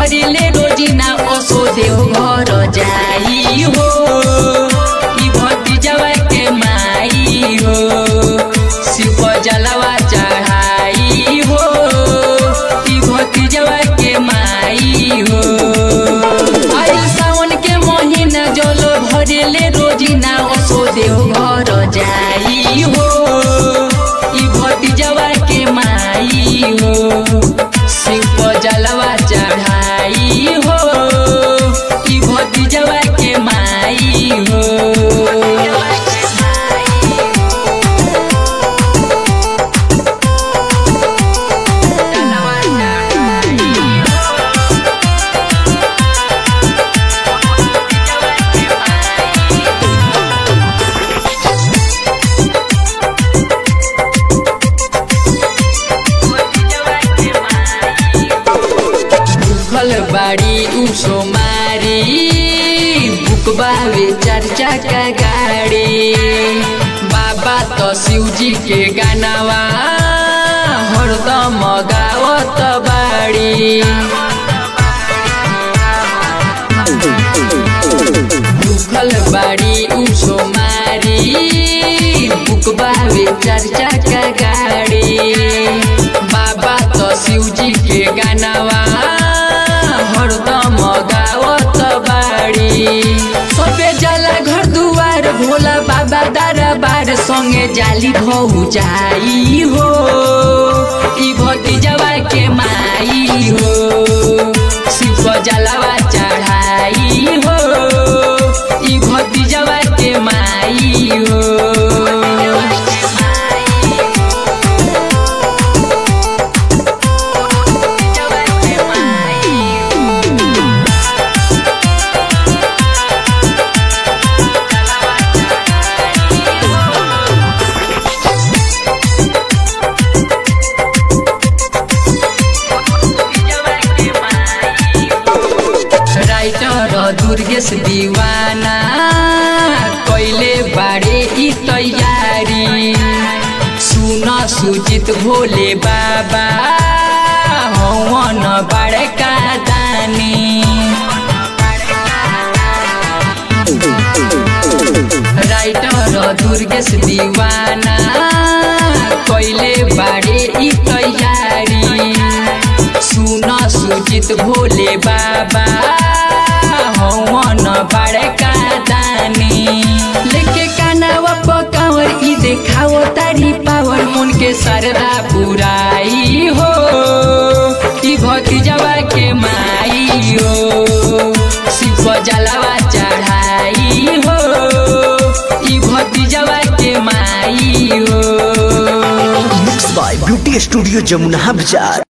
भरिले रोजिना ओसो देव घर जाई हो ई भतीजवा के माई हो शिव जलवा चढ़ाई हो ई भतीजवा के माई हो आई सावन के महीना जल भरिले रोजिना ओसो देव घर जाई हो ई भतीजवा के माई हो शिव जलवा चढ़ाई हो ई भतीजवा के माई हो बाड़ी उसो मारी बुकबावे चर्चा का गाड़ी बाबा तो शिवजी के गानावा हरदम गावत बाड़ी भूखल बाड़ी उसो मारी बुकबावे चर्चा का गाड़ी बाबा तो शिवजी के गानावा हरदम गावत बाड़ी सबे जाला घर दुआर भोला बाबा दरबार संगे जाली भौ जाई हो ई भतीजवा के माई हो शिव जलवा चढ़ाई हो ई भतीजवा के माई हो दुर्गेश दीवाना कैले बाड़े ई तैयारी सुन सुजित भोले बाबा हवन बड़का दानी राइटर दुर्गेश दीवाना कैले बाड़े ई तैयारी सुन सुजित भोले बाबा हवन बड़का दानी लेके कानावा पकावर ई देखाओ तारी पावर मन के सरदा पुराई हो ई भतीजवा के माई हो शिव जलवा चढ़ाई हो ई भतीजवा के माई हो। Mix by beauty studio Jamuna बाजार।